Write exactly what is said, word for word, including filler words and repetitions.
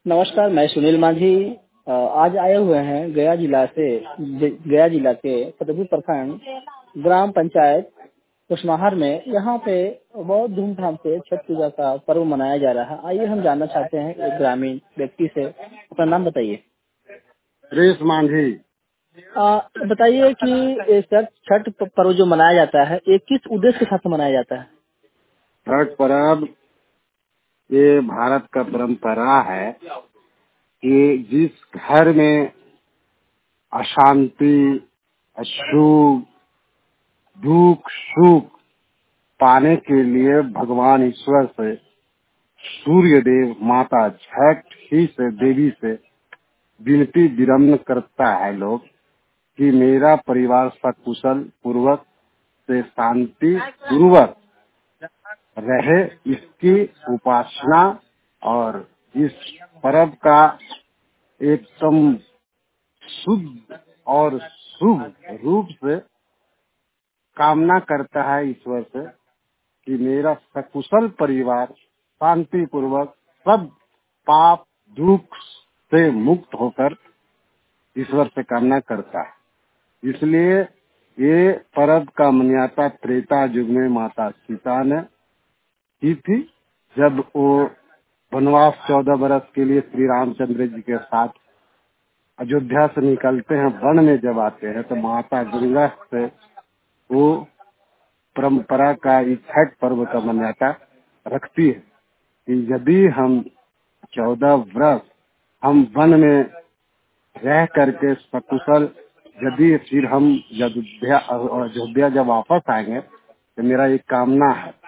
नमस्कार, मैं सुनील मांझी। अ, आज आए हुए हैं गया जिला से गया जिला के फतेहपुर प्रखंड ग्राम पंचायत कुशमाहार में। यहाँ पे बहुत धूमधाम से छठ पूजा का पर्व मनाया जा रहा है। आइए हम जानना चाहते हैं एक ग्रामीण व्यक्ति से। अपना नाम बताइए। सुरेश मांझी। अ, बताइए कि ये छठ छठ पर्व जो मनाया जाता है, ये किस उद्देश्य के साथ मनाया जाता है? छठ पर्व ये भारत का परंपरा है कि जिस घर में अशांति, अशुभ, दुख, सुख पाने के लिए भगवान ईश्वर से, सूर्य देव, माता छठ ही से देवी से विनती विनम्र करता है लोग कि मेरा परिवार सकुशल पूर्वक से शांति पूर्वक रहे, इसकी उपासना और इस पर्व का एकदम शुद्ध और शुभ रूप से कामना करता है ईश्वर से कि मेरा सकुशल परिवार शांति पूर्वक सब पाप दुख से मुक्त होकर ईश्वर से कामना करता है। इसलिए ये पर्व का मान्यता त्रेता युग में माता सीता ने की थी, जब वो वनवास चौदह बरस के लिए श्री रामचंद्र जी के साथ अयोध्या से निकलते हैं, वन में जब आते हैं तो माता गंगा से वो परंपरा का इस छठ पर्व का मान्यता रखती है कि यदि हम चौदह वर्ष हम वन में रह करके सकुशल, यदि फिर हम अयोध्या अयोध्या जब वापस आएंगे तो मेरा एक कामना है